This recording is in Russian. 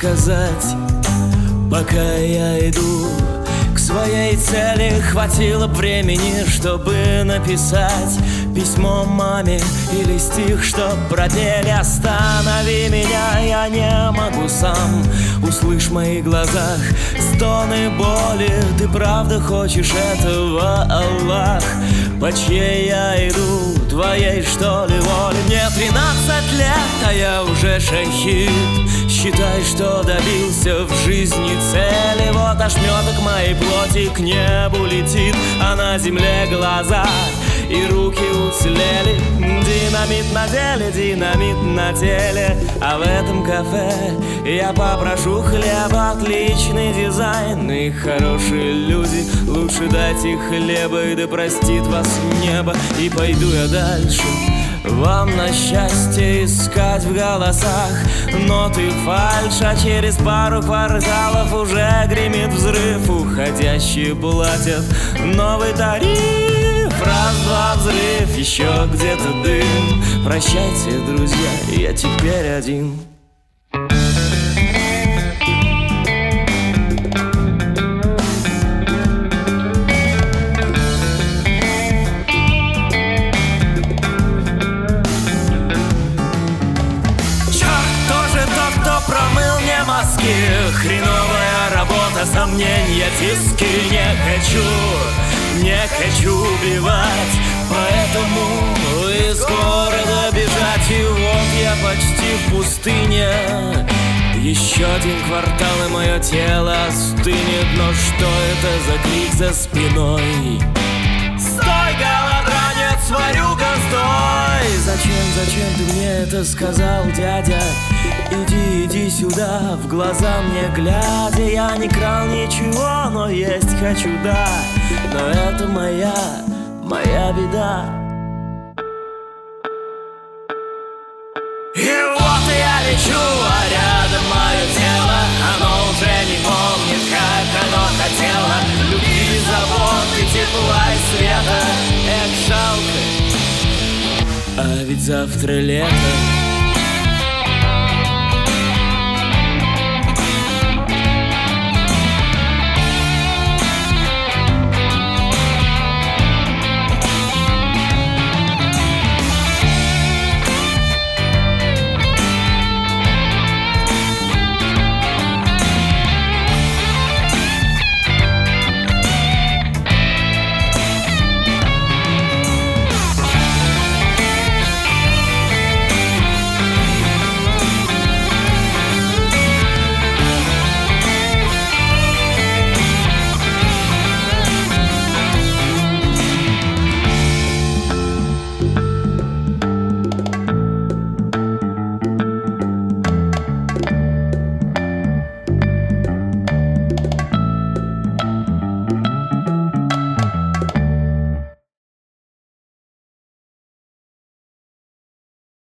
сказать, пока я иду к своей цели. Хватило времени, чтобы написать письмо маме или стих, чтоб пропели. Останови меня, я не могу сам. Услышь в моих глазах стоны боли. Ты правда хочешь этого, Аллах? По чьей я иду, твоей что ли воли? Мне 13 лет, а я уже шахид. Считай, что добился в жизни цели. Вот ошметок моей плоти к небу летит, а на земле глаза и руки уцелели. Динамит на деле, динамит на теле. А в этом кафе я попрошу хлеба. Отличный дизайн и хорошие люди. Лучше дайте хлеба, и да простит вас небо. И пойду я дальше, вам на счастье искать в голосах ноты фальшь. А через пару кварталов уже гремит взрыв. Уходящие платят новый тариф. Раз-два взрыв, еще где-то дым. Прощайте, друзья, я теперь один. Хреновая работа, сомнения, тиски. Не хочу убивать, поэтому из города бежать. И вот я почти в пустыне. Еще один квартал, и мое тело остынет. Но что это за крик за спиной? Стой, голодранец, ворюга, стой! Зачем ты мне это сказал, дядя? Иди сюда, в глаза мне глядя. Я не крал ничего, но есть хочу, да. Но это моя беда. И вот я лечу, а рядом мое тело. Оно уже не помнит, как оно хотело любви, заботы, тепла и света. Эх, жалко, а ведь завтра лето.